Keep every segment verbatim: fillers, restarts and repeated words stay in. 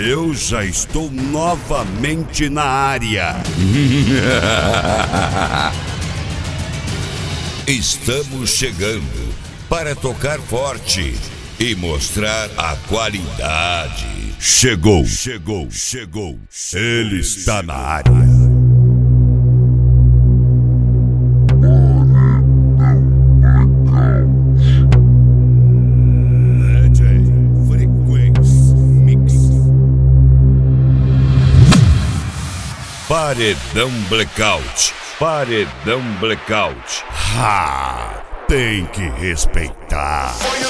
Eu já estou novamente na área. Estamos chegando para tocar forte e mostrar a qualidade. Chegou, chegou, chegou. Ele está na área. Paredão Blackout, Paredão Blackout. Ha! Tem que respeitar.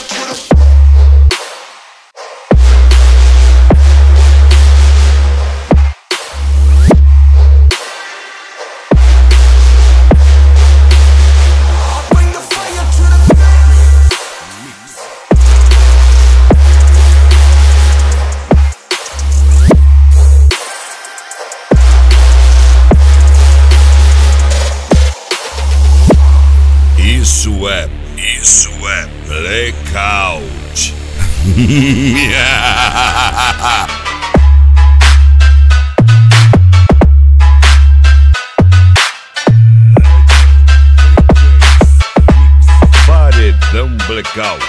Isso é, isso é Blackout. Paredão Blackout.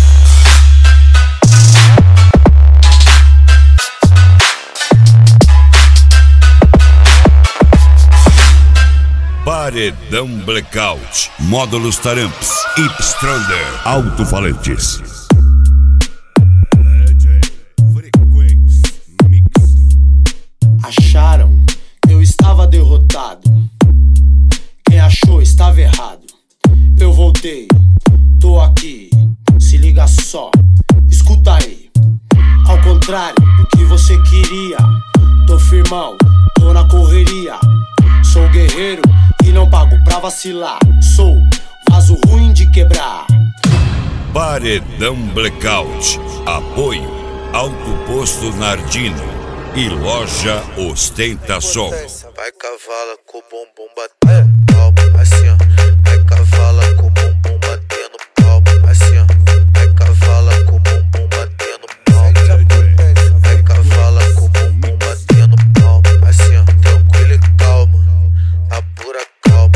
Paredão Blackout. Módulos Taramps, Ipstrander, alto-falantes. Acharam que eu estava derrotado. Quem achou estava errado. Eu voltei, tô aqui. Se liga só, escuta aí. Ao contrário do que você queria, tô firmão, tô na correria. Sou guerreiro e não pago pra vacilar. Sou vaso ruim de quebrar. Paredão Blackout. Apoio Alto Posto Nardino e Loja Ostentação. Vai cavala com o bumbum batendo palma, assim ó. Vai cavala com o bumbum batendo palma, assim ó. Vai cavala com o bumbum batendo palma. Vai cavala com o bumbum batendo palma, assim ó. Tranquilo e calma, na pura calma.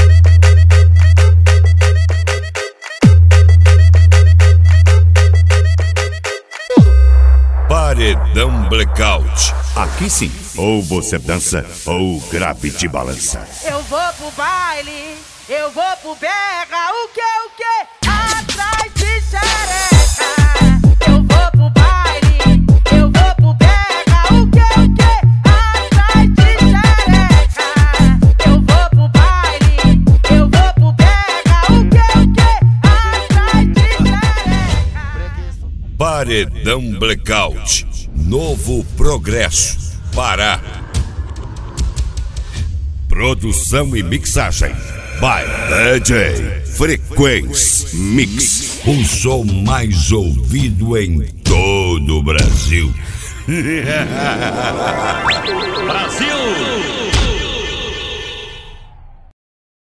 Paredão Blackout. Aqui sim, ou você dança ou grave de balança. Eu vou pro baile, eu vou pro berra, o que, o que? Atrás de xereca. Eu vou pro baile, eu vou pro berra, o que, o que? Atrás de xereca. Eu vou pro baile, eu vou pro berra, o que, o que? Atrás de xereca. Paredão Blackout. Novo Progresso, Pará. Produção e mixagem by D J Frequência Mix. O som mais ouvido em todo o Brasil. Brasil!